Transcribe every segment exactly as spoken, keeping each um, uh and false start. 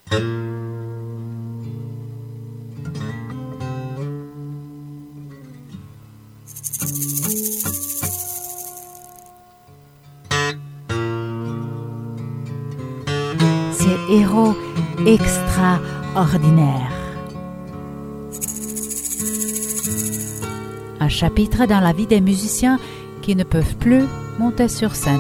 C'est Héros extraordinaires. Un chapitre dans la vie des musiciens qui ne peuvent plus monter sur scène.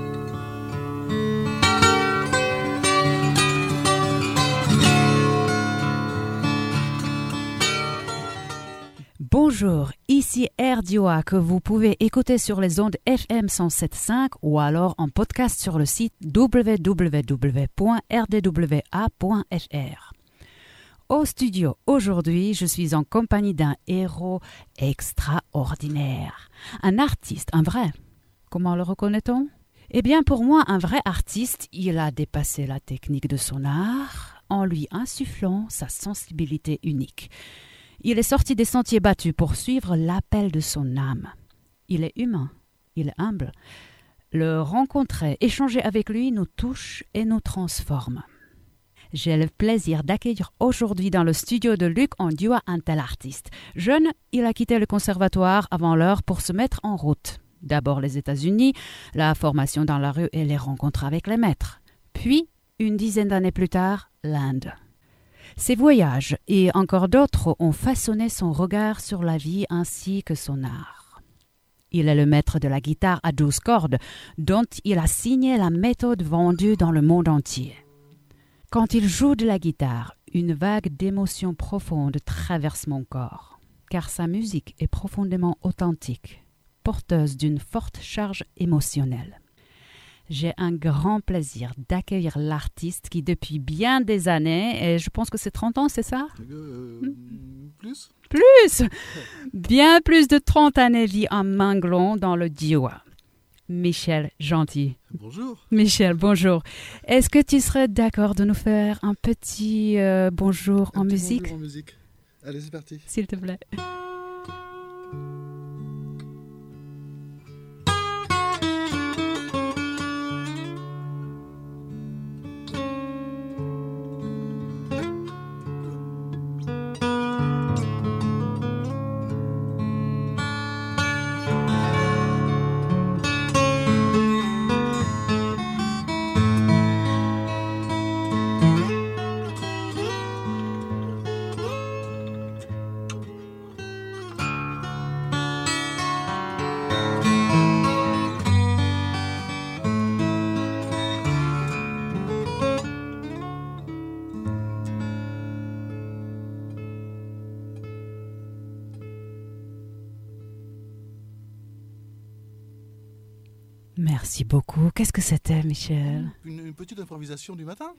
Bonjour, ici R D O A que vous pouvez écouter sur les ondes F M cent sept virgule cinq ou alors en podcast sur le site w w w point r d w a point f r. Au studio aujourd'hui, je suis en compagnie d'un héros extraordinaire, un artiste, un vrai. Comment le reconnaît-on ? Eh bien, pour moi, un vrai artiste, il a dépassé la technique de son art en lui insufflant sa sensibilité unique. Il est sorti des sentiers battus pour suivre l'appel de son âme. Il est humain, il est humble. Le rencontrer, échanger avec lui nous touche et nous transforme. J'ai le plaisir d'accueillir aujourd'hui dans le studio de Luc Ondioa un tel artiste. Jeune, il a quitté le conservatoire avant l'heure pour se mettre en route. D'abord les États-Unis, la formation dans la rue et les rencontres avec les maîtres. Puis, une dizaine d'années plus tard, l'Inde. Ses voyages et encore d'autres ont façonné son regard sur la vie ainsi que son art. Il est le maître de la guitare à douze cordes, dont il a signé la méthode vendue dans le monde entier. Quand il joue de la guitare, une vague d'émotions profondes traverse mon corps, car sa musique est profondément authentique, porteuse d'une forte charge émotionnelle. J'ai un grand plaisir d'accueillir l'artiste qui, depuis bien des années, et je pense que c'est trente ans, c'est ça ? euh, hmm? Plus Plus Bien plus de trente années vit en Minglon dans le Diois. Michel Gentil. Bonjour. Michel, bonjour. Est-ce que tu serais d'accord de nous faire un petit euh, bonjour un en petit musique ? Bonjour en musique. Allez, c'est parti. S'il te plaît. Merci beaucoup. Qu'est-ce que c'était, Michel ? Une, une petite improvisation du matin.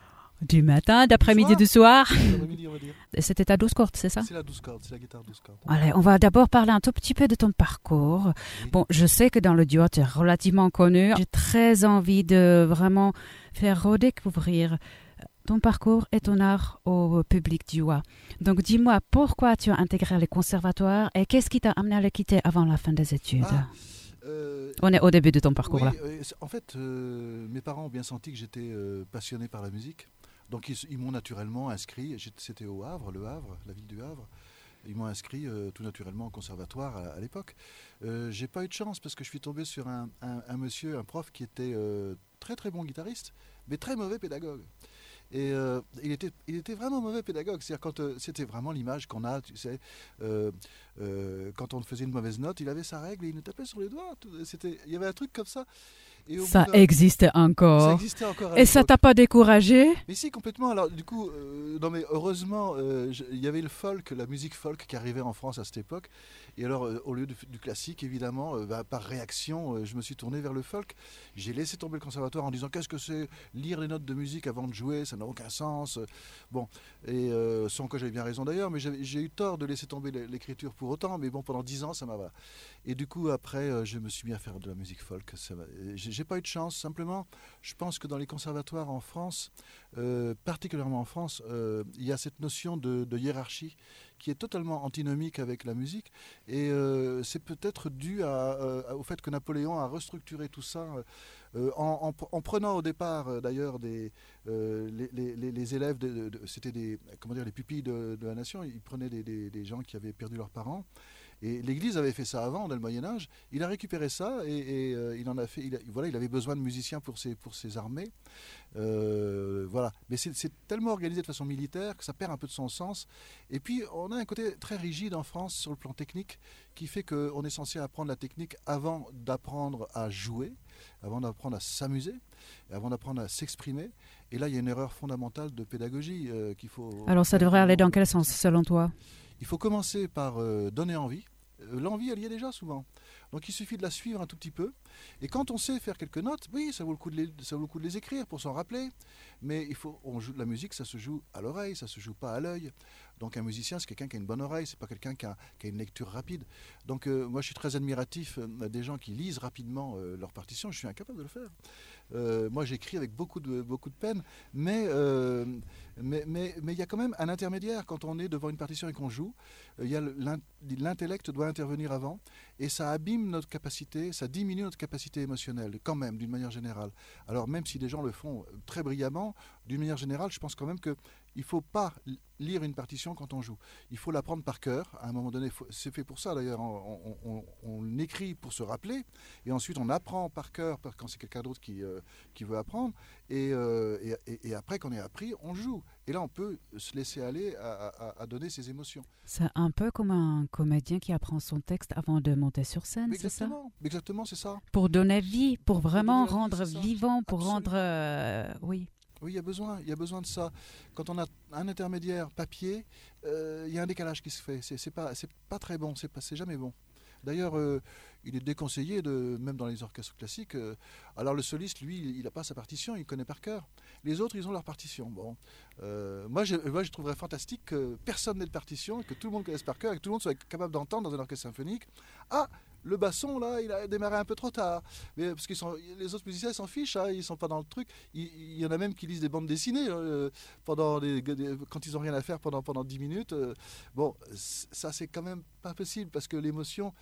Du matin, d'après-midi, du soir. D'après-midi, on va dire. C'était à douze cordes, c'est ça ? C'est la douze cordes, c'est la guitare douze cordes. Allez, on va d'abord parler un tout petit peu de ton parcours. Oui. Bon, Bon, je sais que dans le duo, tu es relativement connu. J'ai très envie de vraiment faire redécouvrir ton parcours et ton art au public duo. Donc, dis-moi, pourquoi tu as intégré le conservatoire et qu'est-ce qui t'a amené à le quitter avant la fin des études ? Ah, euh, On est au début de ton parcours, oui, là. euh, en fait, euh, mes parents ont bien senti que j'étais euh, passionné par la musique. Donc, ils, ils m'ont naturellement inscrit. C'était au Havre, le Havre, la ville du Havre. Ils m'ont inscrit euh, tout naturellement au conservatoire à, à l'époque. Euh, j'ai pas eu de chance parce que je suis tombé sur un, un, un monsieur, un prof qui était euh, très très bon guitariste, mais très mauvais pédagogue. Et euh, il, était, il était vraiment mauvais pédagogue. C'est-à-dire quand euh, c'était vraiment l'image qu'on a, tu sais, euh, euh, quand on faisait une mauvaise note, il avait sa règle et il nous tapait sur les doigts. C'était, il y avait un truc comme ça. Et au Ça bout d'un- existait encore. Ça existait encore. à Et ça l'époque. t'a pas découragé ? Mais si, complètement. Alors, du coup, euh, non, mais heureusement, euh, je- il y avait le folk, la musique folk qui arrivait en France à cette époque. Et alors, euh, au lieu de- du classique, évidemment, euh, bah, par réaction, euh, je me suis tourné vers le folk. J'ai laissé tomber le conservatoire en disant qu'est-ce que c'est lire les notes de musique avant de jouer, ça n'a aucun sens. Bon, et euh, sans que j'avais bien raison d'ailleurs, mais j'avais- j'ai eu tort de laisser tomber l'é- l'écriture pour autant. Mais bon, pendant dix ans, ça m'a. Voilà. Et du coup, après, euh, je me suis mis à faire de la musique folk. Ça m'a- J'ai j'ai pas eu de chance. Simplement, je pense que dans les conservatoires en France, euh, particulièrement en France, euh, il y a cette notion de, de hiérarchie qui est totalement antinomique avec la musique. Et euh, c'est peut-être dû à, à, au fait que Napoléon a restructuré tout ça euh, en, en, en prenant au départ euh, d'ailleurs des, euh, les, les, les élèves, de, de, de, c'était des, comment dire, les pupilles de, de la nation, il prenait des, des, des gens qui avaient perdu leurs parents. Et l'Église avait fait ça avant, dans le Moyen-Âge. Il a récupéré ça et, et euh, il en a fait. Il, a, voilà, il avait besoin de musiciens pour ses, pour ses armées. Euh, voilà. Mais c'est, c'est tellement organisé de façon militaire que ça perd un peu de son sens. Et puis, on a un côté très rigide en France sur le plan technique qui fait qu'on est censé apprendre la technique avant d'apprendre à jouer, avant d'apprendre à s'amuser, avant d'apprendre à s'exprimer. Et là, il y a une erreur fondamentale de pédagogie euh, qu'il faut. Alors, ça devrait aller dans quel sens, selon toi ? Il faut commencer par euh, donner envie. Euh, l'envie, elle y est déjà souvent. Donc il suffit de la suivre un tout petit peu. Et quand on sait faire quelques notes, oui, ça vaut le coup de les, ça vaut le coup de les écrire pour s'en rappeler. Mais il faut, on joue, la musique, ça se joue à l'oreille, ça se joue pas à l'œil. Donc un musicien, c'est quelqu'un qui a une bonne oreille, c'est pas quelqu'un qui a, qui a une lecture rapide. Donc euh, moi, je suis très admiratif euh, des gens qui lisent rapidement euh, leurs partitions. Je suis incapable de le faire. Euh, moi, j'écris avec beaucoup de, beaucoup de peine, mais euh, mais mais mais il y a quand même un intermédiaire quand on est devant une partition et qu'on joue. Il y a l'intellect doit intervenir avant, et ça abîme notre capacité, ça diminue notre capacité émotionnelle, quand même, d'une manière générale. Alors même si des gens le font très brillamment, d'une manière générale, je pense quand même que il ne faut pas lire une partition quand on joue. Il faut l'apprendre par cœur. À un moment donné, faut, c'est fait pour ça d'ailleurs. On, on, on écrit pour se rappeler, et ensuite on apprend par cœur quand c'est quelqu'un d'autre qui, euh, qui veut apprendre. Et, euh, et, et après qu'on ait appris, on joue. Et là, on peut se laisser aller à, à, à donner ses émotions. C'est un peu comme un comédien qui apprend son texte avant de monter sur scène, c'est ça ? Exactement, c'est ça. Pour donner vie, pour vraiment pour rendre vie, vivant, pour Absolument. rendre... Euh, oui. Oui, il y a besoin, il y a besoin de ça. Quand on a un intermédiaire papier, euh, il y a un décalage qui se fait. C'est, c'est pas, c'est pas très bon, c'est, pas, c'est jamais bon. D'ailleurs, euh, il est déconseillé, de, même dans les orchestres classiques. Euh, alors le soliste, lui, il n'a pas sa partition, il connaît par cœur. Les autres, ils ont leur partition. Bon, euh, moi, je, moi, je trouverais fantastique que personne n'ait de partition, que tout le monde connaisse par cœur, et que tout le monde soit capable d'entendre dans un orchestre symphonique. Ah, le basson, là, il a démarré un peu trop tard. Mais, parce que les autres musiciens, ils s'en fichent, hein, ils ne sont pas dans le truc. Il, il y en a même qui lisent des bandes dessinées euh, pendant des, des, quand ils n'ont rien à faire pendant, pendant dix minutes. Euh, bon, ça, c'est quand même pas possible, parce que l'émotion,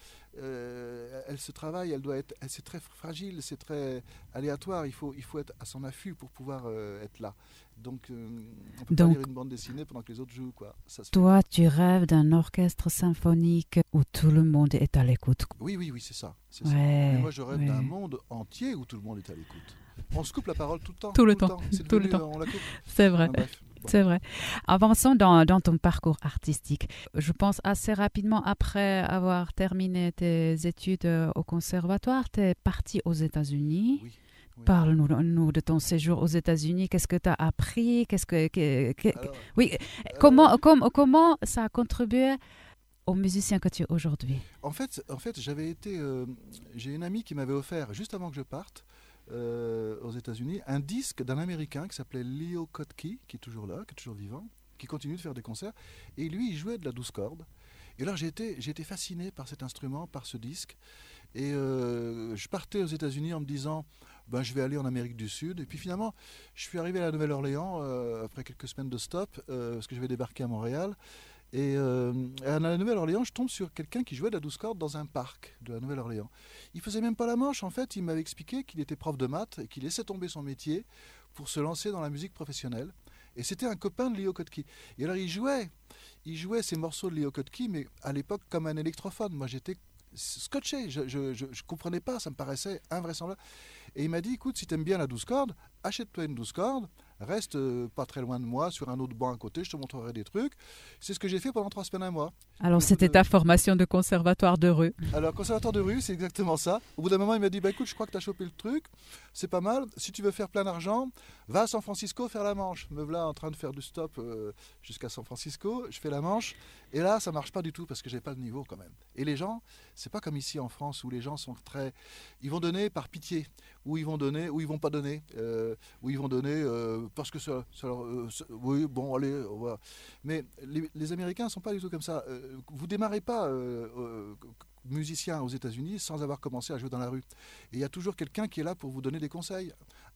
euh, elle se travaille, elle doit être, elle, c'est très fragile, c'est très aléatoire. Il faut, il faut être à son affût pour pouvoir euh, être là. Donc, euh, on peut Donc, pas lire une bande dessinée pendant que les autres jouent, quoi. Ça se toi, tu rêves d'un orchestre symphonique où tout le monde est à l'écoute. Oui, oui, oui, c'est ça. C'est ouais, ça. Mais moi, je rêve ouais. d'un monde entier où tout le monde est à l'écoute. On se coupe la parole tout le temps. Tout le tout temps. Le temps. Tout devenu, le temps. On la coupe. C'est vrai. Enfin, bref. Bon. C'est vrai. Avançons dans, dans ton parcours artistique. Je pense assez rapidement, après avoir terminé tes études au conservatoire, tu es parti aux États-Unis. Oui. Oui. Parle-nous nous de ton séjour aux États-Unis. Qu'est-ce que tu as appris? Qu'est-ce que, que, que Alors, oui. euh, Comment, com, comment ça a contribué au musicien que tu es aujourd'hui? En fait, en fait j'avais été. Euh, j'ai une amie qui m'avait offert, juste avant que je parte euh, aux États-Unis, un disque d'un Américain qui s'appelait Leo Kottke, qui est toujours là, qui est toujours vivant, qui continue de faire des concerts. Et lui, il jouait de la douze cordes. Et alors, j'ai été, j'ai été fasciné par cet instrument, par ce disque. Et euh, je partais aux États-Unis en me disant, ben, je vais aller en Amérique du Sud. Et puis finalement, je suis arrivé à la Nouvelle-Orléans euh, après quelques semaines de stop, euh, parce que je vais débarquer à Montréal. Et euh, à la Nouvelle-Orléans, je tombe sur quelqu'un qui jouait de la douze cordes dans un parc de la Nouvelle-Orléans. Il faisait même pas la manche, en fait. Il m'avait expliqué qu'il était prof de maths et qu'il laissait tomber son métier pour se lancer dans la musique professionnelle. Et c'était un copain de Leo Kottke. Et alors, il jouait, il jouait ces morceaux de Leo Kottke, mais à l'époque comme un électrophone. Moi, j'étais scotché, je ne je, je comprenais pas, ça me paraissait invraisemblable. Et il m'a dit, écoute, si tu aimes bien la douze cordes, achète-toi une douze cordes, reste euh, pas très loin de moi, sur un autre banc à côté, je te montrerai des trucs. C'est ce que j'ai fait pendant trois semaines, un mois. Alors, c'était de... ta formation de conservatoire de rue. Alors, conservatoire de rue, c'est exactement ça. Au bout d'un moment, il m'a dit, bah, écoute, je crois que tu as chopé le truc, c'est pas mal. Si tu veux faire plein d'argent, va à San Francisco faire la manche. Me voilà en train de faire du stop euh, jusqu'à San Francisco, je fais la manche. Et là, ça marche pas du tout parce que j'ai pas le niveau quand même. Et les gens, c'est pas comme ici en France où les gens sont très... Ils vont donner par pitié, ou ils vont donner, ou ils vont pas donner, euh, ou ils vont donner euh, parce que ça, ça leur, euh, ça, oui, bon, allez, voilà. Mais les, les Américains sont pas du tout comme ça. Euh, vous démarrez pas euh, euh, musicien aux États-Unis sans avoir commencé à jouer dans la rue. Et il y a toujours quelqu'un qui est là pour vous donner des conseils.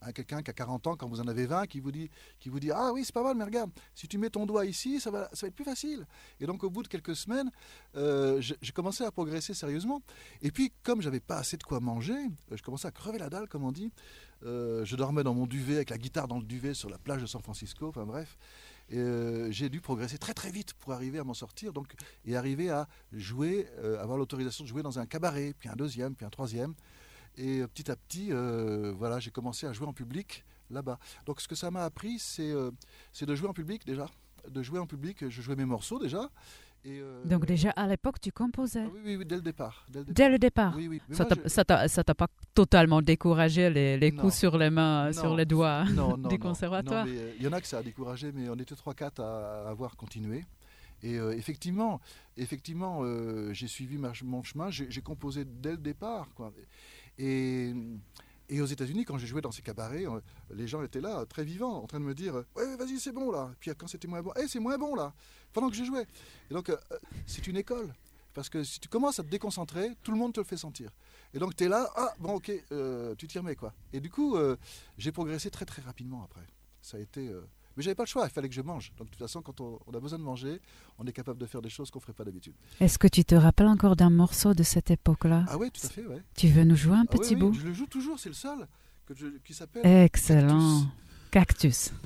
Hein, quelqu'un qui a quarante ans, quand vous en avez vingt, qui vous dit, qui vous dit ah oui, c'est pas mal, mais regarde, si tu mets ton doigt ici, ça va, ça va être plus facile. Et donc, au bout de quelques semaines, euh, j'ai commencé à progresser sérieusement. Et puis, comme j'avais pas assez de quoi manger, je commençais à crever la dalle, comme on dit. Euh, je dormais dans mon duvet, avec la guitare dans le duvet, sur la plage de San Francisco, enfin bref. Et euh, j'ai dû progresser très très vite pour arriver à m'en sortir, donc, et arriver à jouer, euh, avoir l'autorisation de jouer dans un cabaret, puis un deuxième, puis un troisième. Et euh, petit à petit, euh, voilà, j'ai commencé à jouer en public là-bas. Donc ce que ça m'a appris, c'est euh, c'est de jouer en public déjà. De jouer en public, je jouais mes morceaux déjà. Et euh, Donc déjà à l'époque, tu composais? Ah, oui, oui, oui, dès le départ. Dès le départ. Dès le départ. Oui, oui. Mais Ça moi, t'a, je... ça, t'a, ça t'a pas totalement découragé les, les Non. coups sur les mains, Non. sur les doigts non, non, du non. conservatoire? Il euh, y en a que ça a découragé, mais on était trois quatre à, à avoir continué. Et euh, effectivement, effectivement euh, j'ai suivi ma, mon chemin, j'ai, j'ai composé dès le départ, quoi. Et, et aux États-Unis, quand j'ai joué dans ces cabarets, euh, les gens étaient là, très vivants, en train de me dire « Ouais, vas-y, c'est bon là !» Puis quand c'était moins bon, « Eh, c'est moins bon là !» Pendant que je jouais. Et donc, euh, c'est une école. Parce que si tu commences à te déconcentrer, tout le monde te le fait sentir. Et donc, tu es là, ah, bon, ok, euh, tu t'y remets, quoi. Et du coup, euh, j'ai progressé très, très rapidement après. Ça a été... Euh... Mais j'avais pas le choix, il fallait que je mange. Donc de toute façon, quand on, on a besoin de manger, on est capable de faire des choses qu'on ne ferait pas d'habitude. Est-ce que tu te rappelles encore d'un morceau de cette époque-là? Ah oui, tout à fait, ouais. Tu veux nous jouer un Ah, petit oui, bout? oui, je le joue toujours, c'est le seul que je, qui s'appelle Excellent. Cactus. Cactus.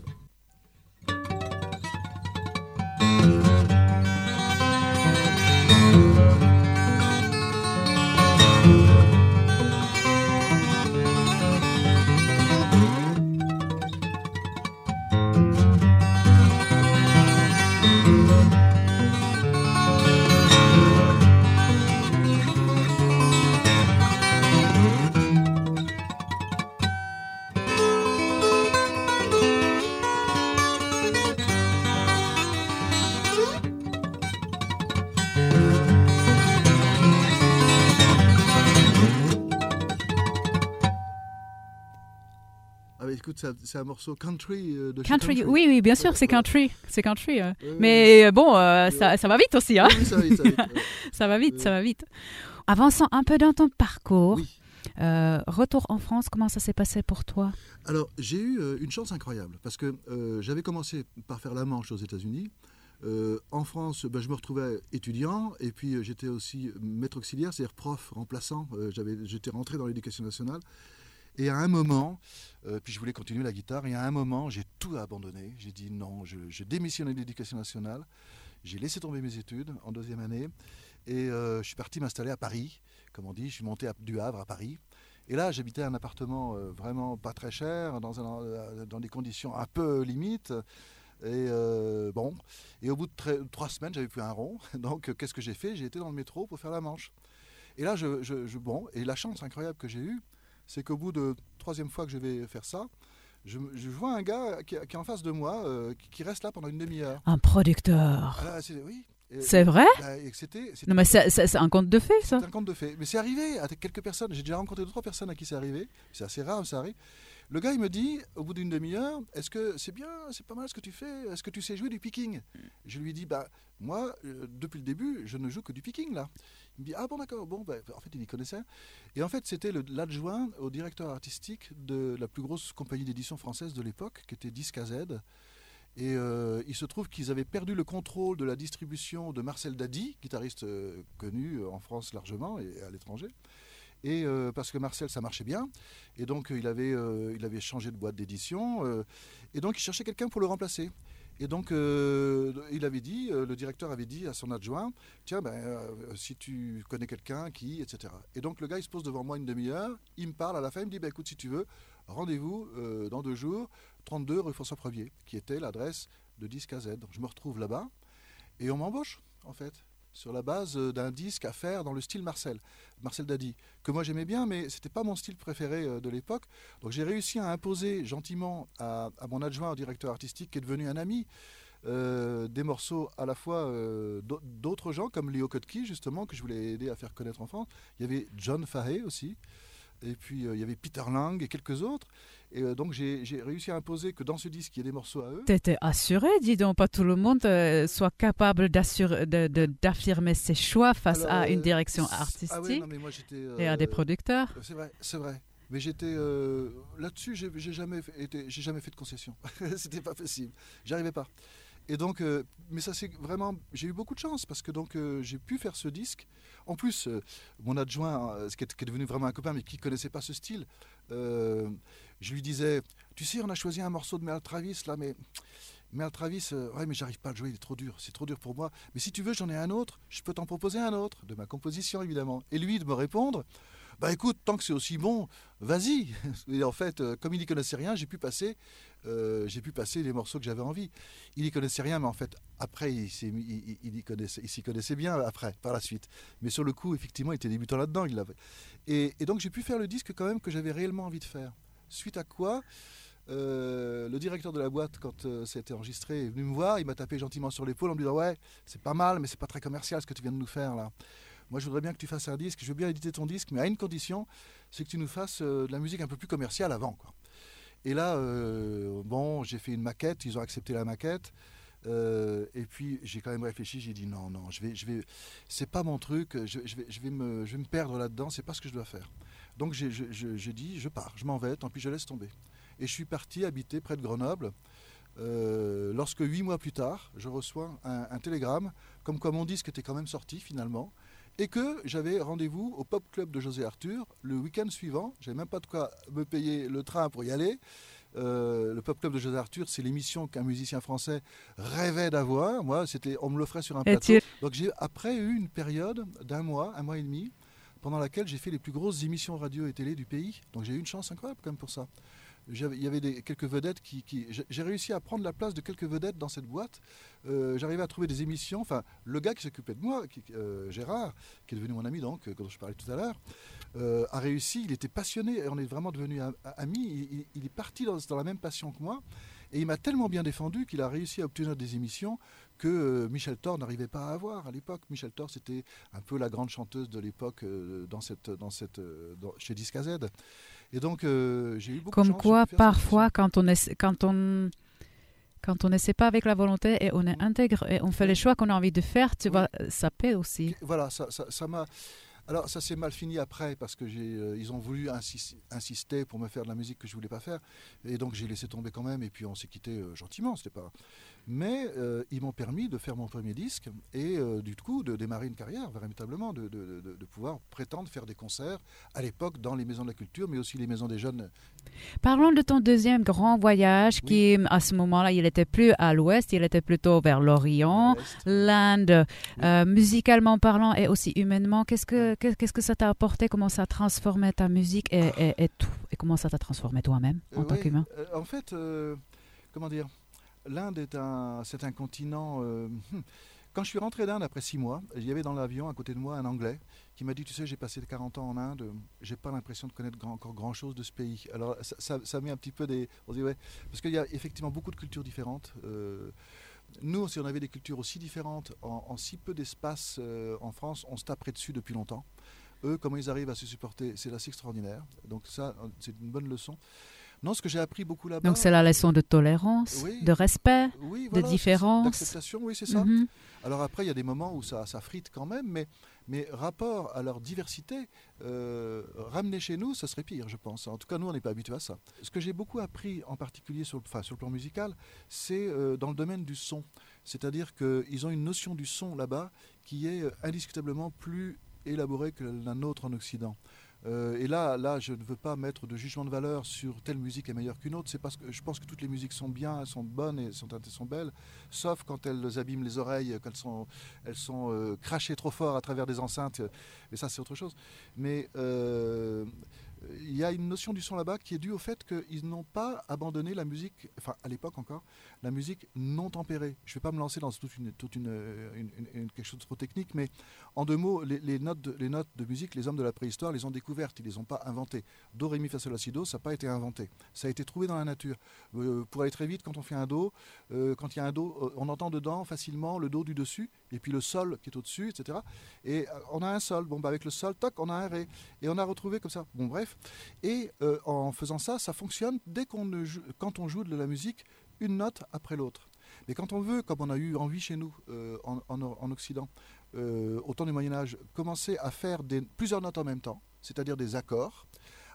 Écoute, c'est un, c'est un morceau country euh, de Country, chez country. oui, oui, bien sûr, Ouais, c'est ouais. country, c'est country. euh. Ouais, Mais euh, bon, euh, ça, ça va vite aussi, hein. Oui, ça va vite, ça va vite. Ouais. Ça va vite, Euh. ça va vite. Avançons un peu dans ton parcours. Oui. Euh, retour en France, comment ça s'est passé pour toi? Alors, j'ai eu euh, une chance incroyable parce que euh, j'avais commencé par faire la Manche aux États-Unis. Euh, en France, ben, je me retrouvais étudiant et puis euh, j'étais aussi maître auxiliaire, c'est-à-dire prof remplaçant. Euh, j'avais, j'étais rentré dans l'éducation nationale. Et à un moment, euh, puis je voulais continuer la guitare, et à un moment, j'ai tout abandonné. J'ai dit non, je, je démissionne de l'éducation nationale. J'ai laissé tomber mes études en deuxième année. Et euh, je suis parti m'installer à Paris, comme on dit. Je suis monté à, du Havre à Paris. Et là, j'habitais un appartement euh, vraiment pas très cher, dans, un, euh, dans des conditions un peu limites. Et euh, bon, et au bout de très, trois semaines, j'avais plus un rond. Donc, euh, qu'est-ce que j'ai fait? J'ai été dans le métro pour faire la Manche. Et là, je, je, je, bon, et la chance incroyable que j'ai eue, c'est qu'au bout de troisième fois que je vais faire ça, je, je vois un gars qui, qui est en face de moi, euh, qui, qui reste là pendant une demi-heure. Un producteur. Ah là, c'est, oui. Et, c'est vrai? Bah, et c'était, c'était, non, mais c'est, c'est, c'est un conte de fées, ça. C'est un conte de fées. Mais c'est arrivé à quelques personnes. J'ai déjà rencontré deux, trois personnes à qui c'est arrivé. C'est assez rare, mais ça arrive. Le gars, il me dit, au bout d'une demi-heure, est-ce que c'est bien, c'est pas mal ce que tu fais? Est-ce que tu sais jouer du picking? Je lui dis, bah, moi, euh, depuis le début, je ne joue que du picking, là. Il me dit, ah bon, d'accord, bon, bah, en fait, il y connaissait. Et en fait, c'était le, l'adjoint au directeur artistique de la plus grosse compagnie d'édition française de l'époque, qui était Disque A Z. Et euh, il se trouve qu'ils avaient perdu le contrôle de la distribution de Marcel Dady, guitariste euh, connu en France largement et à l'étranger. Et euh, parce que Marcel, ça marchait bien. Et donc, euh, il, avait, euh, il avait changé de boîte d'édition. Euh, et donc, il cherchait quelqu'un pour le remplacer. Et donc, euh, il avait dit, euh, le directeur avait dit à son adjoint, tiens, ben, euh, si tu connais quelqu'un qui, et cetera. Et donc, le gars, il se pose devant moi une demi-heure, il me parle à la fin, il me dit, ben, écoute, si tu veux, rendez-vous euh, dans deux jours, trente-deux rue François Ier, qui était l'adresse de Disque A Z. Donc, je me retrouve là-bas et on m'embauche, en fait, sur la base d'un disque à faire dans le style Marcel, Marcel Dady, que moi j'aimais bien, mais ce n'était pas mon style préféré de l'époque. Donc j'ai réussi à imposer gentiment à, à mon adjoint au directeur artistique, qui est devenu un ami, euh, des morceaux à la fois euh, d'autres gens, comme Leo Kottke, justement, que je voulais aider à faire connaître en France. Il y avait John Fahey aussi, et puis euh, il y avait Peter Lang et quelques autres. Et euh, donc j'ai, j'ai réussi à imposer que dans ce disque, il y ait des morceaux à eux. T'étais assuré, dis donc, pas tout le monde euh, soit capable d'assurer, de, de, d'affirmer ses choix face Alors, à une euh, direction artistique ah ouais, non, mais moi, j'étais, euh, et à des producteurs. C'est vrai, c'est vrai. Mais j'étais euh, là-dessus, j'ai, j'ai jamais fait, été, j'ai jamais fait de concession. C'était pas possible. J'arrivais pas. Et donc, euh, mais ça c'est vraiment, j'ai eu beaucoup de chance parce que donc euh, j'ai pu faire ce disque. En plus, euh, mon adjoint, euh, qui, est, qui est devenu vraiment un copain, mais qui connaissait pas ce style, euh, je lui disais, tu sais, on a choisi un morceau de Merle Travis là, mais Merle Travis, euh, ouais, mais j'arrive pas à le jouer, il est trop dur, c'est trop dur pour moi. Mais si tu veux, j'en ai un autre, je peux t'en proposer un autre de ma composition évidemment. Et lui de me répondre. Bah écoute, tant que c'est aussi bon, vas-y. Et en fait, euh, comme il n'y connaissait rien, j'ai pu passer, euh, j'ai pu passer les morceaux que j'avais envie. Il n'y connaissait rien, mais en fait, après, il, s'y, il, il, y connaissait, il s'y connaissait bien après, par la suite. Mais sur le coup, effectivement, il était débutant là-dedans. Il l'avait. Et, et donc, j'ai pu faire le disque quand même que j'avais réellement envie de faire. Suite à quoi, euh, le directeur de la boîte, quand euh, ça a été enregistré, est venu me voir. Il m'a tapé gentiment sur l'épaule en me disant ouais, c'est pas mal, mais c'est pas très commercial ce que tu viens de nous faire là. Moi, je voudrais bien que tu fasses un disque. Je veux bien éditer ton disque, mais à une condition, c'est que tu nous fasses euh, de la musique un peu plus commerciale avant, quoi. Et là, euh, bon, j'ai fait une maquette. Ils ont accepté la maquette. Euh, et puis, j'ai quand même réfléchi. J'ai dit non, non, je vais, je vais. C'est pas mon truc. Je, je vais, je vais me, je vais me perdre là-dedans. C'est pas ce que je dois faire. Donc, j'ai, je, je, j'ai dit, je pars, je m'en vais. Tant pis, je laisse tomber. Et je suis parti habiter près de Grenoble. Euh, lorsque huit mois plus tard, je reçois un, un télégramme, comme quoi mon disque était quand même sorti finalement. Et que j'avais rendez-vous au Pop Club de José Arthur le week-end suivant. Je n'avais même pas de quoi me payer le train pour y aller. Euh, le Pop Club de José Arthur, c'est l'émission qu'un musicien français rêvait d'avoir. Moi, c'était, on me l'offrait sur un plateau. Tu... Donc j'ai après eu une période d'un mois, un mois et demi, pendant laquelle j'ai fait les plus grosses émissions radio et télé du pays. Donc j'ai eu une chance incroyable quand même pour ça. J'avais, il y avait des, quelques vedettes qui, qui... J'ai réussi à prendre la place de quelques vedettes dans cette boîte. Euh, j'arrivais à trouver des émissions. Enfin, le gars qui s'occupait de moi, qui, euh, Gérard, qui est devenu mon ami, donc, dont je parlais tout à l'heure, euh, a réussi. Il était passionné et on est vraiment devenus amis. Il, il est parti dans, dans la même passion que moi. Et il m'a tellement bien défendu qu'il a réussi à obtenir des émissions que euh, Michel Thor n'arrivait pas à avoir à l'époque. Michel Thor, c'était un peu la grande chanteuse de l'époque euh, dans cette, dans cette, euh, dans, chez Disque A Z. Et donc, euh, j'ai eu beaucoup Comme de chance. Comme quoi, parfois, quand on, est, quand on quand on n'essaie pas avec la volonté et on est intègre et on fait les choix qu'on a envie de faire, tu oui. vois, ça paie aussi. Voilà, ça, ça, ça m'a... Alors ça s'est mal fini après parce que j'ai, euh, ils ont voulu insist, insister pour me faire de la musique que je voulais pas faire et donc j'ai laissé tomber quand même et puis on s'est quitté euh, gentiment, c'était pas. Mais euh, ils m'ont permis de faire mon premier disque et euh, du coup de démarrer une carrière véritablement, de, de, de, de pouvoir prétendre faire des concerts à l'époque dans les maisons de la culture mais aussi les maisons des jeunes. Parlons de ton deuxième grand voyage oui. qui à ce moment-là il était plus à l'ouest, il était plutôt vers l'Orient, l'Inde, oui. euh, musicalement parlant et aussi humainement. Qu'est-ce que Qu'est-ce que ça t'a apporté? Comment ça a transformé ta musique et, et, et tout? Et comment ça t'a transformé toi-même en euh, tant oui, qu'humain? euh, En fait, euh, comment dire, l'Inde est un, c'est un continent... Euh, quand je suis rentré d'Inde après six mois, il y avait dans l'avion à côté de moi un Anglais qui m'a dit, tu sais, j'ai passé quarante ans en Inde, j'ai pas l'impression de connaître grand, encore grand-chose de ce pays. Alors ça, ça, ça met un petit peu des... On dit, ouais, parce qu'il y a effectivement beaucoup de cultures différentes. Euh, Nous, si on avait des cultures aussi différentes, en, en si peu d'espace euh, en France, on se taperait dessus depuis longtemps. Eux, comment ils arrivent à se supporter, c'est assez extraordinaire. Donc ça, c'est une bonne leçon. Non, ce que j'ai appris beaucoup là-bas... Donc c'est la leçon de tolérance, oui, de respect, oui, voilà, de différence. D'acceptation, oui, c'est ça. Mm-hmm. Alors après, il y a des moments où ça, ça frite quand même, mais, mais rapport à leur diversité, euh, ramener chez nous, ça serait pire, je pense. En tout cas, nous, on n'est pas habitués à ça. Ce que j'ai beaucoup appris, en particulier sur, enfin, sur le plan musical, c'est euh, dans le domaine du son. C'est-à-dire qu'ils ont une notion du son là-bas qui est indiscutablement plus élaborée que la nôtre en Occident. Euh, et là, là, je ne veux pas mettre de jugement de valeur sur telle musique est meilleure qu'une autre. C'est parce que je pense que toutes les musiques sont bien, elles sont bonnes et sont, elles sont belles, sauf quand elles abîment les oreilles, quand elles sont, elles sont euh, crachées trop fort à travers des enceintes. Mais ça, c'est autre chose. Mais euh, il y a une notion du son là-bas qui est due au fait qu'ils n'ont pas abandonné la musique, enfin à l'époque encore, la musique non tempérée. Je ne vais pas me lancer dans toute, une, toute une, une, une, une, quelque chose de trop technique, mais en deux mots, les, les, notes de, les notes de musique, les hommes de la préhistoire les ont découvertes, ils ne les ont pas inventées. Do, ré, mi, fa, sol, la, si, do, ça n'a pas été inventé. Ça a été trouvé dans la nature. Euh, pour aller très vite, quand on fait un do, euh, quand il y a un do, on entend dedans facilement le do du dessus, et puis le sol qui est au-dessus, et cetera. Et euh, on a un sol. Bon, bah, avec le sol, toc, on a un ré. Et on a retrouvé comme ça. Bon, bref. Et euh, en faisant ça, ça fonctionne dès qu'on joue, quand on joue de la musique, une note après l'autre. Mais quand on veut, comme on a eu envie chez nous euh, en, en, en Occident, euh, au temps du Moyen-Âge, commencer à faire des, plusieurs notes en même temps, c'est-à-dire des accords,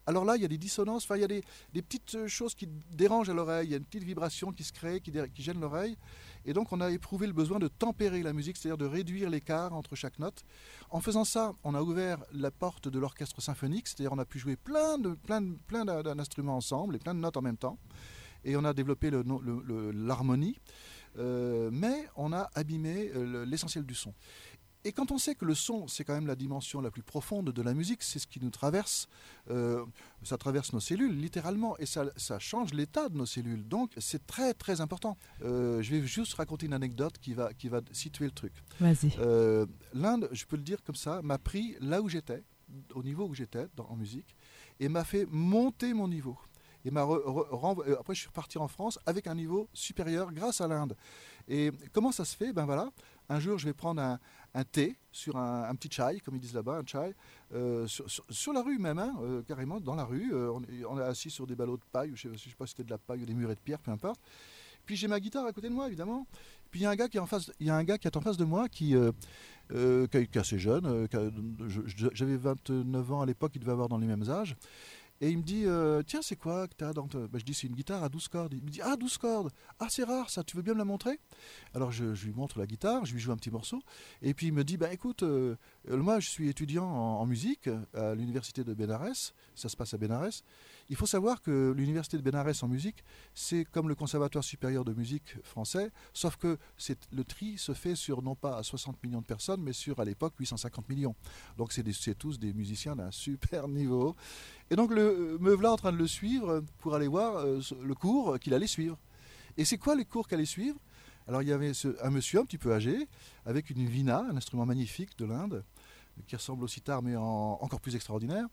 alors là, il y a des dissonances, enfin, il y a des, des petites choses qui dérangent à l'oreille, il y a une petite vibration qui se crée, qui, dé- qui gêne l'oreille. Et donc, on a éprouvé le besoin de tempérer la musique, c'est-à-dire de réduire l'écart entre chaque note. En faisant ça, on a ouvert la porte de l'orchestre symphonique, c'est-à-dire on a pu jouer plein de, plein de, plein d'a- d'instruments ensemble et plein de notes en même temps. Et on a développé le- le- le- l'harmonie, euh, mais on a abîmé euh, le- l'essentiel du son. Et quand on sait que le son, c'est quand même la dimension la plus profonde de la musique, c'est ce qui nous traverse, euh, ça traverse nos cellules littéralement, et ça, ça change l'état de nos cellules. Donc c'est très très important. Euh, je vais juste raconter une anecdote qui va, qui va situer le truc. Vas-y. Euh, L'Inde, je peux le dire comme ça, m'a pris là où j'étais, au niveau où j'étais dans- en musique, et m'a fait monter mon niveau. Et m'a re- re- renvo- euh, après, je suis reparti en France avec un niveau supérieur grâce à l'Inde. Et comment ça se fait? Ben voilà, un jour, je vais prendre un, un thé sur un, un petit chai, comme ils disent là-bas, un chai, euh, sur, sur- sur la rue même, hein, euh, carrément dans la rue. euh, on, est, on est assis sur des ballots de paille, ou je ne sais, je sais pas si c'était de la paille ou des murets de pierre, peu importe. Puis j'ai ma guitare à côté de moi, évidemment. Puis il y a un gars qui est en face, il y a un gars qui est en face de moi, qui, euh, euh, qui, est- qui est assez jeune. euh, qui a- je- je- J'avais vingt-neuf ans à l'époque, il devait avoir dans les mêmes âges. Et il me dit, euh, tiens, c'est quoi que tu as dans ta... Ben, je dis, c'est une guitare à douze cordes. Il me dit, ah, douze cordes. Ah, c'est rare ça, tu veux bien me la montrer? Alors je, je lui montre la guitare, je lui joue un petit morceau. Et puis il me dit, ben écoute, euh, moi je suis étudiant en, en musique à l'université de Bénarès. Ça se passe à Bénarès. Il faut savoir que l'université de Bénarès en musique, c'est comme le conservatoire supérieur de musique français, sauf que c'est, le tri se fait sur non pas soixante millions de personnes, mais sur à l'époque huit cent cinquante millions. Donc c'est, des, c'est tous des musiciens d'un super niveau. Et donc le, me voilà en train de le suivre pour aller voir euh, le cours qu'il allait suivre. Et c'est quoi les cours qu'il allait suivre? Alors il y avait ce, un monsieur un petit peu âgé, avec une vina, un instrument magnifique de l'Inde, qui ressemble au sitar mais en, encore plus extraordinaire.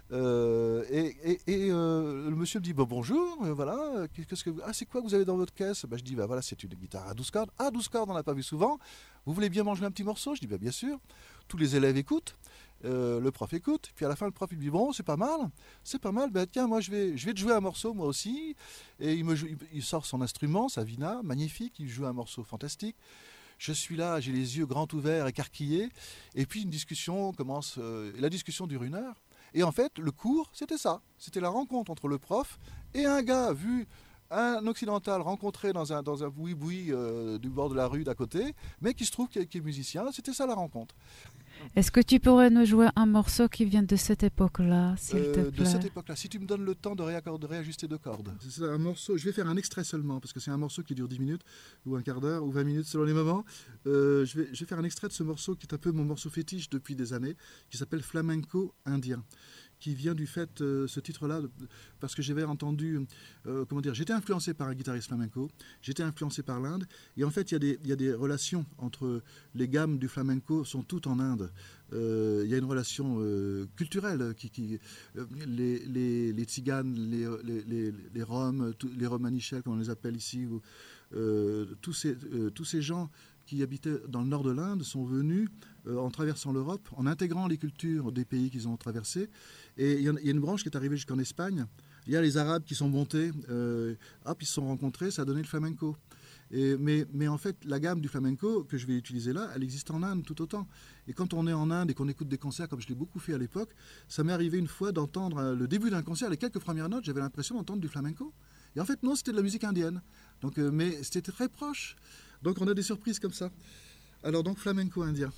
Euh, et et, et euh, le monsieur me dit bon, bonjour, euh, voilà, qu'est-ce que vous... ah, c'est quoi que vous avez dans votre caisse? Ben, je dis bah, voilà, c'est une guitare à douze cordes. Ah, douze cordes, on n'a pas vu souvent. Vous voulez bien manger un petit morceau? Je dis bah, bien sûr. Tous les élèves écoutent. Euh, le prof écoute, puis à la fin le prof il me dit bon, c'est pas mal, c'est pas mal, ben tiens, moi je vais, je vais te jouer un morceau moi aussi. Et il, me joue, il, il sort son instrument, sa vina, magnifique, il joue un morceau fantastique. Je suis là, j'ai les yeux grands ouverts, écarquillés, et puis une discussion commence, euh, la discussion dure une heure. Et en fait, le cours, c'était ça, c'était la rencontre entre le prof et un gars vu, un occidental rencontré dans un, dans un boui-boui euh, du bord de la rue d'à côté, mais qui se trouve qu'il est, qu'il est musicien, c'était ça la rencontre. Est-ce que tu pourrais nous jouer un morceau qui vient de cette époque-là, s'il Euh, te de plaît? cette époque-là, si tu me donnes le temps de, réaccorde- de réajuster deux cordes. C'est un morceau, je vais faire un extrait seulement, parce que c'est un morceau qui dure dix minutes, ou un quart d'heure, ou vingt minutes selon les moments. Euh, je, vais, je vais faire un extrait de ce morceau qui est un peu mon morceau fétiche depuis des années, qui s'appelle Flamenco Indien, qui vient du fait, euh, ce titre-là, de- parce que j'avais entendu, euh, comment dire, j'étais influencé par un guitariste flamenco, j'étais influencé par l'Inde, et en fait, il y a des, il y a des relations entre les gammes du flamenco, sont toutes en Inde. Euh, il y a une relation euh, culturelle, qui, qui, euh, les, les, les tziganes, les, les, les, les roms, tous- les romanichels, comme on les appelle ici, ou, euh, tous, ces, euh, tous ces gens qui habitaient dans le nord de l'Inde sont venus euh, en traversant l'Europe, en intégrant les cultures des pays qu'ils ont traversés. Et il y, a, il y a une branche qui est arrivée jusqu'en Espagne. Il y a les Arabes qui sont montés, euh, hop, ils se sont rencontrés, ça a donné le flamenco. Et, mais, mais en fait, la gamme du flamenco que je vais utiliser là, elle existe en Inde tout autant. Et quand on est en Inde et qu'on écoute des concerts, comme je l'ai beaucoup fait à l'époque, ça m'est arrivé une fois d'entendre euh, le début d'un concert, les quelques premières notes, j'avais l'impression d'entendre du flamenco. Et en fait, non, c'était de la musique indienne. Donc, euh, mais c'était très proche. Donc on a des surprises comme ça. Alors donc flamenco indien.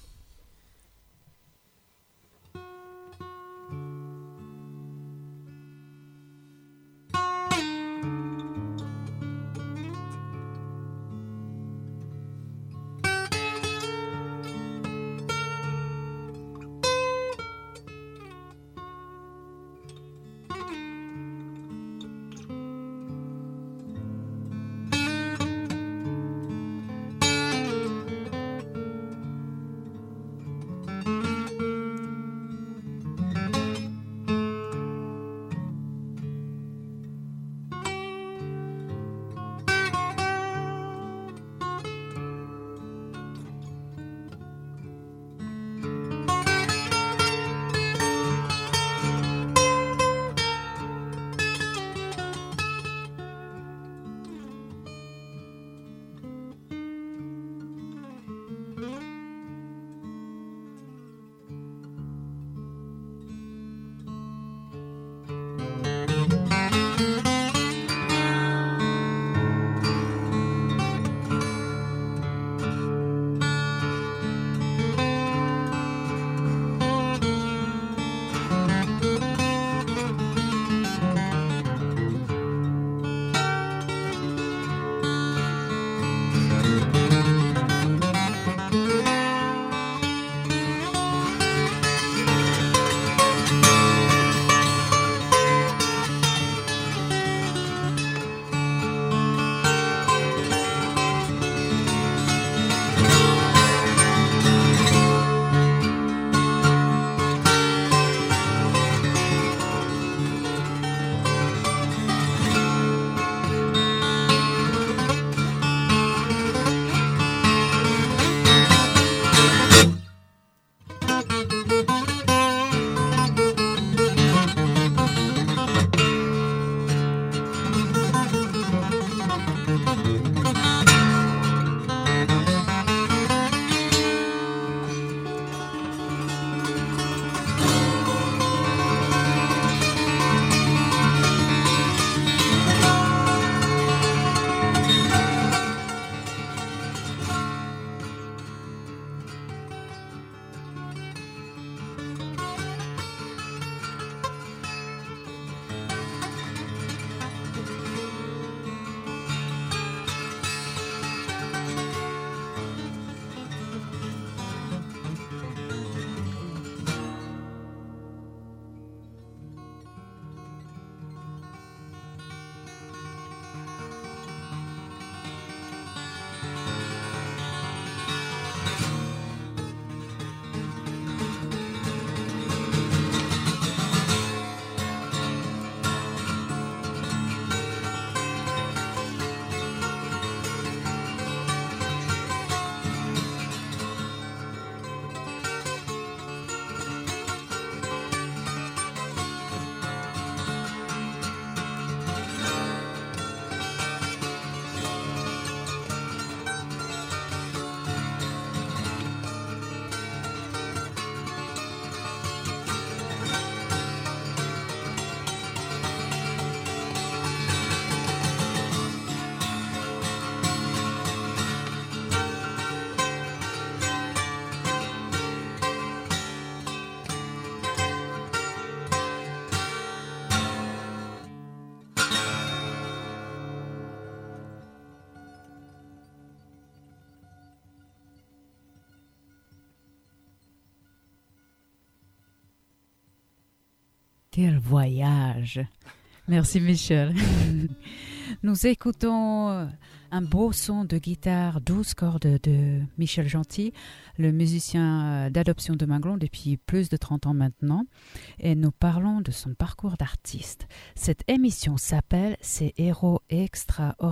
Quel voyage! Merci Michel. Nous écoutons un beau son de guitare douze cordes de Michel Gentil, le musicien d'adoption de Minglon depuis plus de trente ans maintenant, et nous parlons de son parcours d'artiste. Cette émission s'appelle « Ces héros extraordinaires »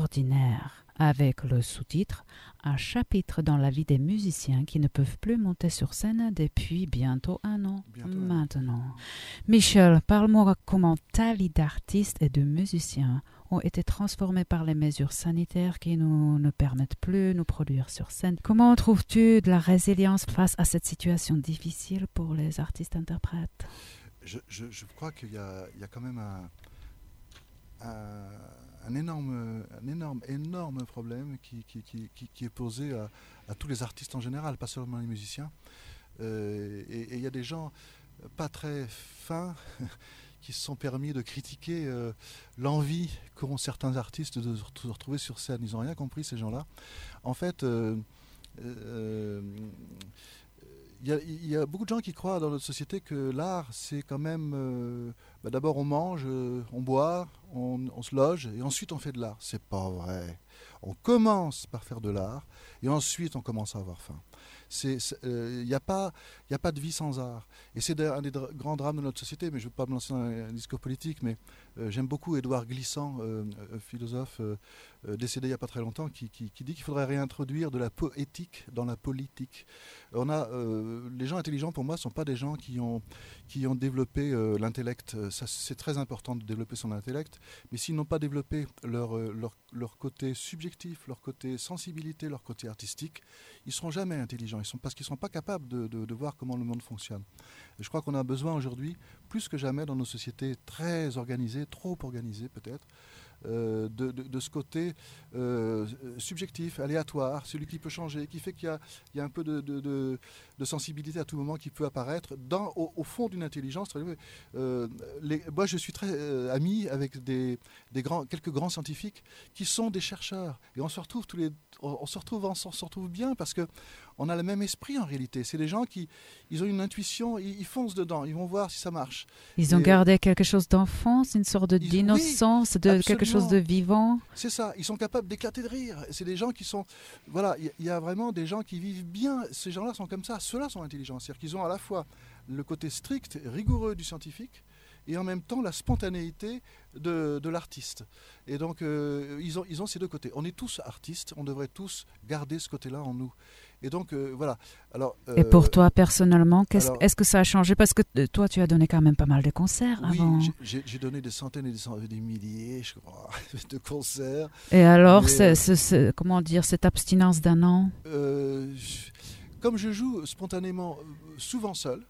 avec le sous-titre « Un chapitre dans la vie des musiciens qui ne peuvent plus monter sur scène depuis bientôt un an Bientôt. maintenant ». Michel, parle-moi comment ta vie d'artiste et de musicien ont été transformés par les mesures sanitaires qui nous ne permettent plus de nous produire sur scène. Comment trouves-tu de la résilience face à cette situation difficile pour les artistes-interprètes? je, je, je crois qu'il y a, il y a quand même un, un, un, énorme, un énorme, énorme problème qui, qui, qui, qui, qui est posé à, à tous les artistes en général, pas seulement les musiciens. Euh, et il y a des gens pas très fins qui se sont permis de critiquer euh, l'envie qu'ont certains artistes de se retrouver sur scène. Ils n'ont rien compris, ces gens-là. En fait, euh, euh, il y a, il y a beaucoup de gens qui croient dans notre société que l'art, c'est quand même... Euh, bah d'abord, on mange, euh, on boit, on, on se loge, et ensuite on fait de l'art. C'est pas vrai. On commence par faire de l'art, et ensuite on commence à avoir faim. Il n'y euh, a, pas, y a pas de vie sans art. Et c'est un des dra- grands drames de notre société, mais je ne veux pas me lancer dans un, un discours politique, mais euh, j'aime beaucoup Édouard Glissant, euh, euh, philosophe euh, euh, décédé il n'y a pas très longtemps, qui, qui, qui dit qu'il faudrait réintroduire de la poétique dans la politique. On a, euh, les gens intelligents, pour moi, ne sont pas des gens qui ont, qui ont développé euh, l'intellect. Ça, c'est très important de développer son intellect, mais s'ils n'ont pas développé leur, euh, leur, leur côté subjectif, leur côté sensibilité, leur côté artistique, ils ne seront jamais intelligents. Ils sont, parce qu'ils ne sont pas capables de, de, de voir comment le monde fonctionne. Et je crois qu'on a besoin aujourd'hui, plus que jamais dans nos sociétés très organisées, trop organisées peut-être, euh, de, de, de ce côté euh, subjectif, aléatoire, celui qui peut changer, qui fait qu'il y a, il y a un peu de, de, de, de sensibilité à tout moment qui peut apparaître dans, au, au fond d'une intelligence. Euh, les, moi, je suis très euh, ami avec des, des grands, quelques grands scientifiques qui sont des chercheurs. Et on se retrouve, tous les, on, on se retrouve, on se retrouve bien parce que on a le même esprit en réalité. C'est des gens qui ils ont une intuition, ils, ils foncent dedans, ils vont voir si ça marche. Ils ont Et gardé quelque chose d'enfance, une sorte ils, d'innocence, oui, de absolument. quelque chose de vivant. C'est ça, ils sont capables d'éclater de rire. C'est des gens qui sont... Voilà, il y, y a vraiment des gens qui vivent bien. Ces gens-là sont comme ça. Ceux-là sont intelligents. C'est-à-dire qu'ils ont à la fois le côté strict, rigoureux du scientifique, et en même temps la spontanéité de, de l'artiste. Et donc, euh, ils, ont, ils ont ces deux côtés. On est tous artistes, on devrait tous garder ce côté-là en nous. Et donc, euh, voilà. Alors, euh, et pour toi, personnellement, alors, est-ce que ça a changé? Parce que euh, toi, tu as donné quand même pas mal de concerts oui, avant. J'ai, j'ai donné des centaines et des, centaines, des milliers, je crois, de concerts. Et alors, mais, c'est, euh, c'est, c'est, comment dire, cette abstinence d'un an? euh, Comme je joue spontanément, souvent seul,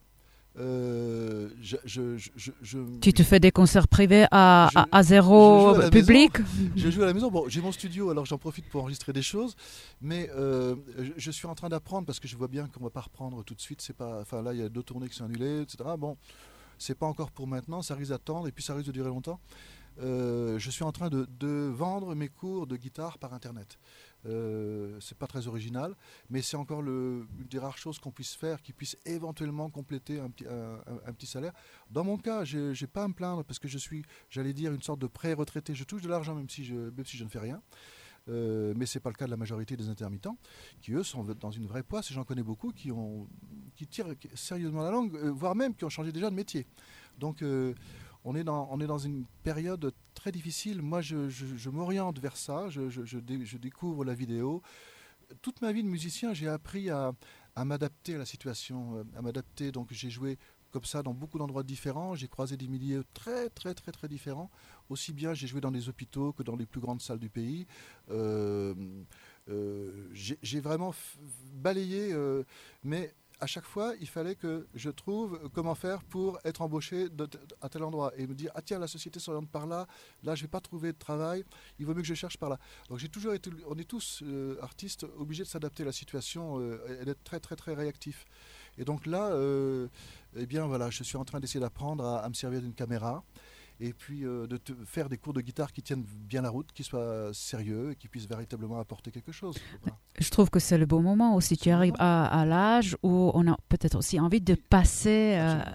Euh, je, je, je, je, tu te fais des concerts privés à, je, à, à zéro à public? Maison. Je joue à la maison. Bon, j'ai mon studio, alors j'en profite pour enregistrer des choses. Mais euh, je, je suis en train d'apprendre parce que je vois bien qu'on ne va pas reprendre tout de suite. C'est pas, enfin, là, il y a deux tournées qui sont annulées, et cetera. Bon, c'est pas encore pour maintenant. Ça risque d'attendre et puis ça risque de durer longtemps. Euh, je suis en train de, de vendre mes cours de guitare par Internet. Euh, c'est pas très original, mais c'est encore le, une des rares choses qu'on puisse faire, qui puisse éventuellement compléter un petit, un, un, un petit salaire. Dans mon cas, j'ai, j'ai pas à me plaindre parce que je suis, j'allais dire, une sorte de pré-retraité. Je touche de l'argent même si je, même si je ne fais rien. Euh, mais ce n'est pas le cas de la majorité des intermittents, qui eux sont dans une vraie poisse, et j'en connais beaucoup qui, ont, qui tirent sérieusement la langue, euh, voire même qui ont changé déjà de métier. Donc euh, on, est dans, on est dans une période très difficile. Moi je, je, je m'oriente vers ça, je, je, je, dé, je découvre la vidéo. Toute ma vie de musicien, j'ai appris à, à m'adapter à la situation, à m'adapter. Donc j'ai joué comme ça dans beaucoup d'endroits différents, j'ai croisé des milieux très très très très différents. Aussi bien j'ai joué dans des hôpitaux que dans les plus grandes salles du pays. Euh, euh, j'ai, j'ai vraiment f- balayé, euh, mais à chaque fois il fallait que je trouve comment faire pour être embauché de t- à tel endroit et me dire ah tiens la société s'oriente par là, là je vais pas trouver de travail, il vaut mieux que je cherche par là. Donc j'ai toujours été, on est tous euh, artistes obligés de s'adapter à la situation euh, et d'être très très très réactifs. Et donc là, euh, eh bien voilà, je suis en train d'essayer d'apprendre à, à me servir d'une caméra et puis euh, de te faire des cours de guitare qui tiennent bien la route, qui soient sérieux et qui puissent véritablement apporter quelque chose. Voilà. Je trouve que c'est le bon moment aussi. Tu arrives à, à l'âge où on a peut-être aussi envie de passer euh,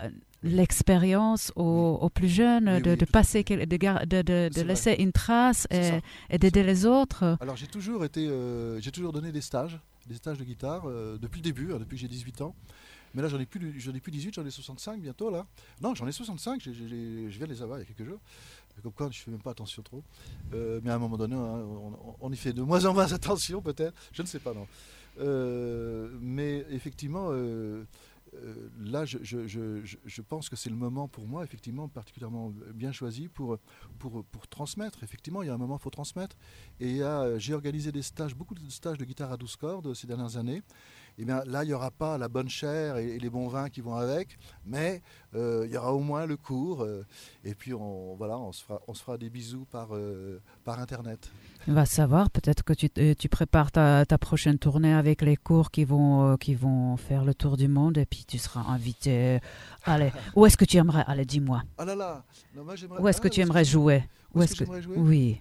l'expérience aux, aux plus jeunes, Oui, de, oui, de tout à passer, fait. quel- de, gar- de, de, de C'est laisser une trace C'est et, ça. et d'aider les autres. Alors j'ai toujours été, euh, j'ai toujours donné des stages, des stages de guitare euh, depuis le début, hein, depuis que j'ai dix-huit ans. Mais là j'en ai plus, j'en ai plus dix-huit, j'en ai soixante-cinq bientôt là. Non, j'en ai soixante-cinq, j'ai- j'ai- je viens de les avoir il y a quelques jours. Comme quoi, je fais même pas attention trop. Euh, mais à un moment donné, hein, on, on y fait de moins en moins attention peut-être. Je ne sais pas, non. Euh, mais effectivement, euh, euh, là, je, je, je, je- je pense que c'est le moment pour moi, effectivement, particulièrement bien choisi pour, pour, pour transmettre. Effectivement, il y a un moment, il faut transmettre. Et il y a- j'ai organisé des stages, beaucoup de stages de guitare à douze cordes ces dernières années. Et bien là, il n'y aura pas la bonne chair et, et les bons vins qui vont avec, mais euh, il y aura au moins le cours. euh, et puis, on, voilà, on se fera, on se fera des bisous par, euh, par Internet. On va savoir, peut-être que tu, euh, tu prépares ta, ta prochaine tournée avec les cours qui vont, euh, qui vont faire le tour du monde et puis tu seras invité. Allez, où est-ce que tu aimerais aller, dis-moi. Ah là là, non, moi, j'aimerais- Où est-ce ah, que tu aimerais j'aimerais- jouer Où est-ce que j'aimerais jouer Oui.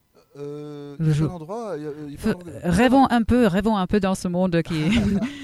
Euh, Le quel jeu. endroit il y a- il y a Fe- pas d'endroit- rêvons un peu, rêvons un peu dans ce monde qui est...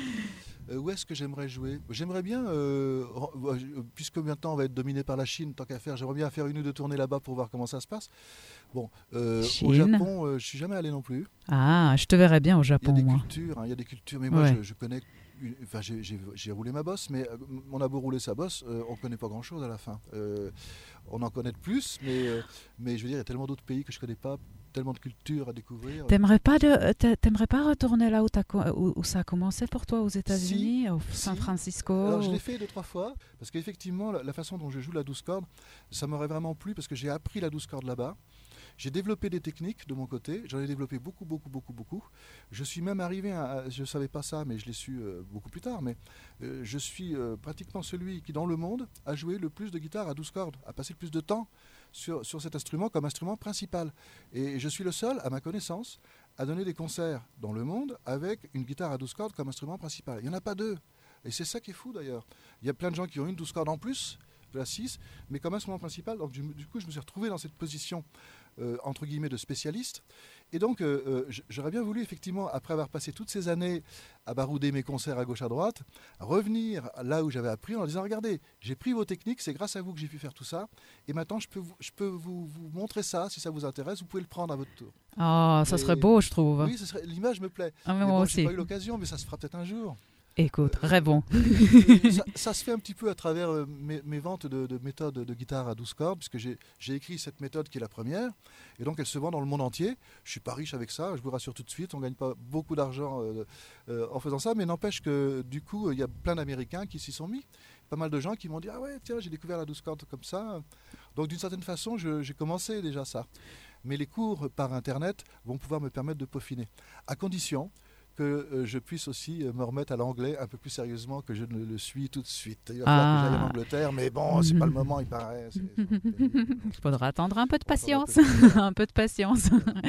Euh, où est-ce que j'aimerais jouer J'aimerais bien, euh, ren- euh, puisque maintenant on va être dominé par la Chine, tant qu'à faire, j'aimerais bien faire une ou deux tournées là-bas pour voir comment ça se passe. Bon, euh, au Chine. Japon, euh, je suis jamais allé non plus. Ah, je te verrais bien au Il y a Japon, des moi. cultures, hein, il y a des cultures, mais moi Ouais. je, je connais. une- Enfin, j'ai- j'ai j'ai roulé ma bosse, mais euh, on a beau rouler sa bosse, euh, on connaît pas grand-chose à la fin. Euh, on en connaît de plus, mais, euh, mais je veux dire, il y a tellement d'autres pays que je connais pas, tellement de cultures à découvrir. T'aimerais pas, de, t'a- t'aimerais pas retourner là où, t'as co- où, où ça a commencé pour toi, aux États-Unis, au San si. Francisco Alors je ou- l'ai fait deux trois fois parce qu'effectivement la, la façon dont je joue la douze cordes, ça m'aurait vraiment plu parce que j'ai appris la douze cordes là-bas. J'ai développé des techniques de mon côté, j'en ai développé beaucoup beaucoup beaucoup beaucoup. Je suis même arrivé à, à- je savais pas ça mais je l'ai su euh, beaucoup plus tard, mais euh, je suis euh, pratiquement celui qui dans le monde a joué le plus de guitare à douze cordes, a passé le plus de temps sur, sur cet instrument comme instrument principal. Et je suis le seul à ma connaissance à donner des concerts dans le monde avec une guitare à douze cordes comme instrument principal. Il n'y en a pas deux. Et c'est ça qui est fou d'ailleurs. Il y a plein de gens qui ont une douze cordes en plus de la six, mais comme instrument principal. Donc je- du coup, je me suis retrouvé dans cette position euh, entre guillemets de spécialiste. Et donc, euh, euh, j- j'aurais bien voulu effectivement, après avoir passé toutes ces années à barouder mes concerts à gauche à droite, revenir là où j'avais appris en disant regardez, j'ai pris vos techniques, c'est grâce à vous que j'ai pu faire tout ça, et maintenant je peux vous, je peux vous, vous montrer ça si ça vous intéresse. Vous pouvez le prendre à votre tour. Ah, ça Et- serait beau, je trouve. Oui, ce serait- l'image me plaît. Ah, mais Mais moi bon, aussi. j'ai pas eu l'occasion, mais ça se fera peut-être un jour. Écoute, rêvons. Euh, ça, ça se fait un petit peu à travers euh, mes, mes ventes de, de méthodes de guitare à douze cordes, puisque j'ai j'ai écrit cette méthode qui est la première, et donc elle se vend dans le monde entier. Je suis pas riche avec ça, je vous rassure tout de suite, on gagne pas beaucoup d'argent euh, euh, en faisant ça, mais n'empêche que du coup, il y a plein d'Américains qui s'y sont mis, pas mal de gens qui m'ont dit ah ouais tiens j'ai découvert la douze cordes comme ça, donc d'une certaine façon je- j'ai commencé déjà ça. Mais les cours par internet vont pouvoir me permettre de peaufiner, à condition que euh, je puisse aussi euh, me remettre à l'anglais un peu plus sérieusement que je ne le suis tout de suite. Il va falloir Ah. que j'aille en Angleterre, mais bon, c'est pas le moment, il paraît. c'est- Il faudra attendre un peu de On attendra patience. un peu de- un peu de patience.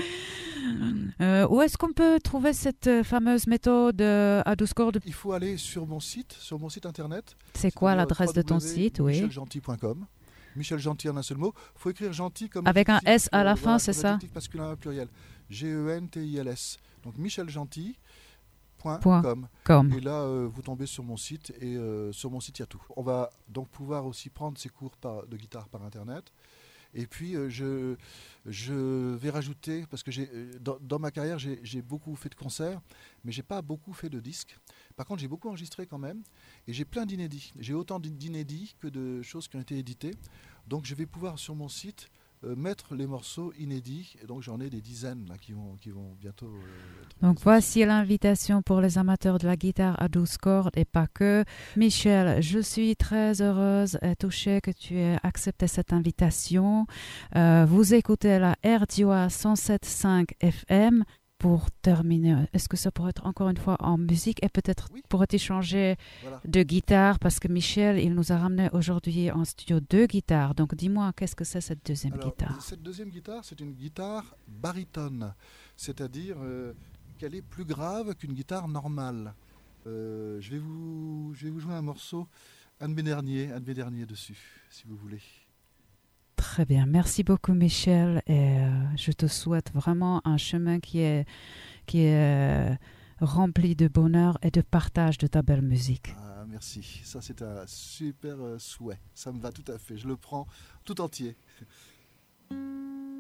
Euh, où est-ce qu'on peut trouver cette euh, fameuse méthode euh, à douze cordes? Il faut aller sur mon site, sur mon site internet. C'est quoi c'est-à-dire l'adresse de ton site? Oui. michel gentil point com. Michel Gentil en un seul mot. Il faut écrire gentil comme Avec un adjectif, S à la euh, fin, voilà, c'est comme ça? adjectif masculin au pluriel. G E N T I L S. Donc michel gentil point Point. com. Comme. Et là, euh, vous tombez sur mon site et euh, sur mon site, il y a tout. On va donc pouvoir aussi prendre ces cours par- de guitare par Internet. Et puis, euh, je, je vais rajouter, parce que j'ai, euh, dans, dans ma carrière, j'ai j'ai beaucoup fait de concerts, mais j'ai pas beaucoup fait de disques. Par contre, j'ai beaucoup enregistré quand même, et j'ai plein d'inédits. J'ai autant d'inédits que de choses qui ont été éditées. Donc, je vais pouvoir, sur mon site, euh, mettre les morceaux inédits. Et donc, j'en ai des dizaines là, qui, vont, qui vont bientôt euh, être... Donc voici l'invitation pour les amateurs de la guitare à douze cordes et pas que. Michel, je suis très heureuse et touchée que tu aies accepté cette invitation. Euh, vous écoutez la R D O A cent sept virgule cinq F M. Pour terminer, est-ce que ça pourrait être encore une fois en musique et peut-être Oui. pourrait-il changer Voilà. de guitare parce que Michel, il nous a ramené aujourd'hui en studio deux guitares. Donc dis-moi, qu'est-ce que c'est cette deuxième Alors, guitare? cette deuxième guitare, c'est une guitare baryton, c'est-à-dire euh, qu'elle est plus grave qu'une guitare normale. Euh, je, vais vous, je vais vous jouer un morceau, un de mes derniers, un de mes derniers dessus, si vous voulez. Très bien, merci beaucoup Michel et euh, je te souhaite vraiment un chemin qui est, qui est euh, rempli de bonheur et de partage de ta belle musique. Ah, merci. Ça, c'est un super euh, souhait. Ça me va tout à fait. Je le prends tout entier.